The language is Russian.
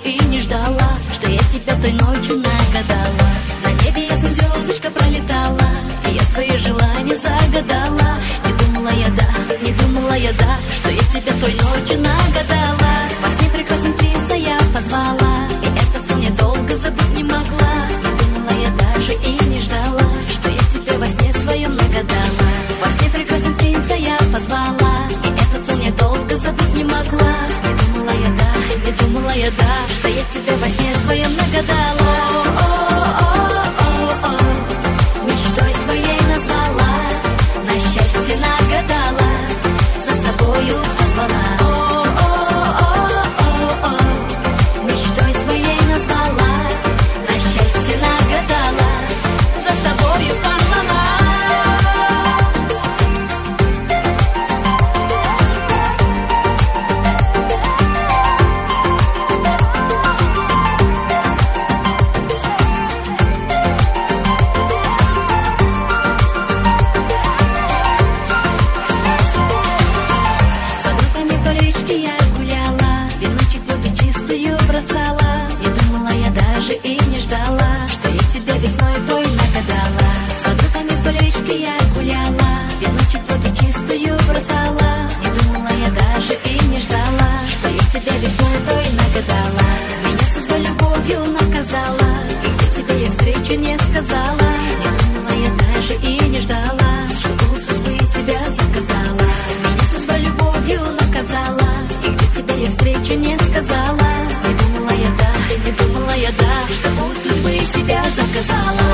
и не ждала, что я тебя той ночью нагадала. На небе ясно звездочка пролетала, и я свои желания загадала. Не думала я, да, не думала я, да, что я тебя той ночью нагадала. Во сне прекрасным принца я позвала, и этот сон я долго забыть не могла. Не думала я даже и не ждала, что я тебя во сне своем нагадала. Во сне прекрасным принца я позвала, и этот сон я долго забыть не могла. Не думала я, да, не думала я, да, что я тебя во сне своем нагадала. Мечтой своей назвала, на счастье нагадала, за собою позвала. Мечтой своей назвала, на счастье нагадала, за собою позвала. Сказала,